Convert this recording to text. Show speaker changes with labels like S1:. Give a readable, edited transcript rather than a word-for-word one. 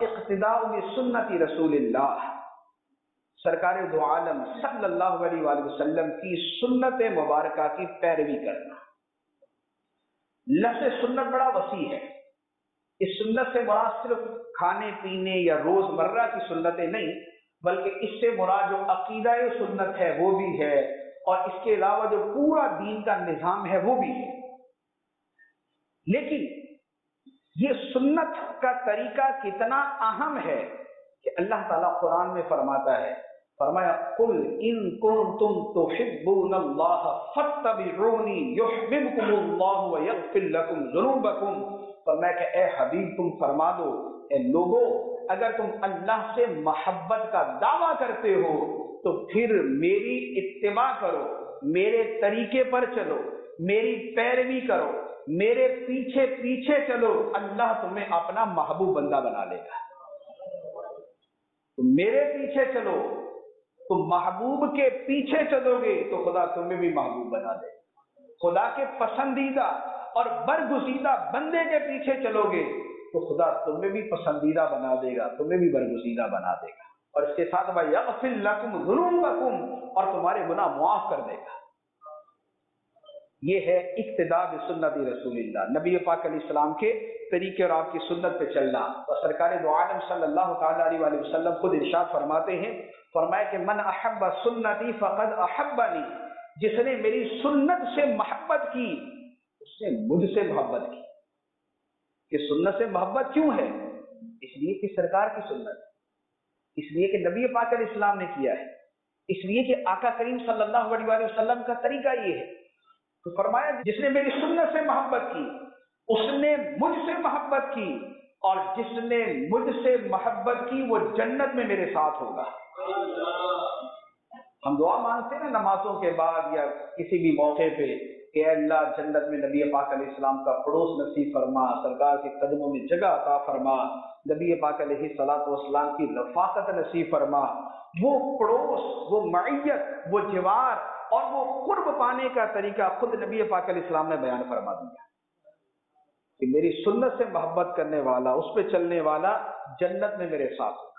S1: इक्तिदा बिसुन्नति रसूलिल्लाह, सरकार दो आलम सल्लल्लाहु अलैहि वसल्लम की सुन्नत मुबारका की पैरवी करना। लफ्ज़ सुन्नत बड़ा वसी है। इस सुन्नत से मुराद सिर्फ खाने पीने या रोजमर्रा की सुन्नतें नहीं, बल्कि इससे मुराद जो अकीदा सुन्नत है वो भी है, और इसके अलावा जो पूरा दीन का निजाम है वो भी है। लेकिन ये सुन्नत का तरीका कितना अहम है कि अल्लाह ताला कुरान में फरमाता है, फरमाया कुल इन कुंतुम तुहिब्बूनल्लाह फत्तबिऊनी युहिब्बुकुमुल्लाहु व यगफिर लकुम ज़ुनूबकुम। फरमाया कि ए हबीब तुम फरमा दो, ए लोगो, अगर तुम अल्लाह से मोहब्बत का दावा करते हो तो फिर मेरी इत्तिबा करो, मेरे तरीके पर चलो, मेरी पैरवी करो, मेरे पीछे पीछे चलो, अल्लाह तुम्हें अपना महबूब बंदा बना लेगा। तुम मेरे पीछे चलो, तुम महबूब के पीछे चलोगे तो खुदा तुम्हें भी महबूब बना दे। खुदा के पसंदीदा और बरगुजीदा बंदे के पीछे चलोगे तो खुदा तुम्हें भी पसंदीदा बना देगा, तुम्हें भी बरगुजीदा बना देगा, और इसके साथ वह यग़फिर लकुम ज़ुनूबकुम, और तुम्हारे गुनाह मुआफ कर देगा। ये है इक्तिदा बिसुन्नति रसूलिल्लाह, नबी पाक अलैहिस्सलाम के तरीके और आपकी सुन्नत पे चलना। और सरकार दो आलम सल्लल्लाहु ताला अलैहि वसल्लम खुद इरशाद फरमाते हैं, फरमाया कि मन अहब्ब सुन्नती फक़द अहब्बनी, जिसने मेरी सुन्नत से मोहब्बत की उसने मुझसे मोहब्बत की। कि सुन्नत से मोहब्बत क्यों है? इसलिए कि सरकार की सुन्नत, इसलिए कि नबी पाक अलैहिस्सलाम ने किया है, इसलिए कि आका करीम सल्लल्लाहु अलैहि वसल्लम का तरीका ये है। तो फरमाया जिसने मेरी सुन्नत से मोहब्बत की उसने मुझसे मोहब्बत की, और जिसने मुझसे मोहब्बत की वो जन्नत में मेरे साथ होगा। हम दुआ मांगते हैं ना नमाजों के बाद या किसी भी मौके पे कि अल्लाह जन्नत में नबी पाक अलैहिस्सलाम का पड़ोस नसीब फरमा, सरकार के कदमों में जगह अता फरमा, नबी पाक अलैहिस्सलाम की रफ़ाकत नसीब फरमा। वो पड़ोस, वो मईयत, वो जिवार और वो कुर्ब पाने का तरीका खुद नबी पाक अलैहिस्सलाम ने बयान फरमा दिया कि मेरी सुन्नत से मोहब्बत करने वाला, उस पे चलने वाला जन्नत में मेरे साथ।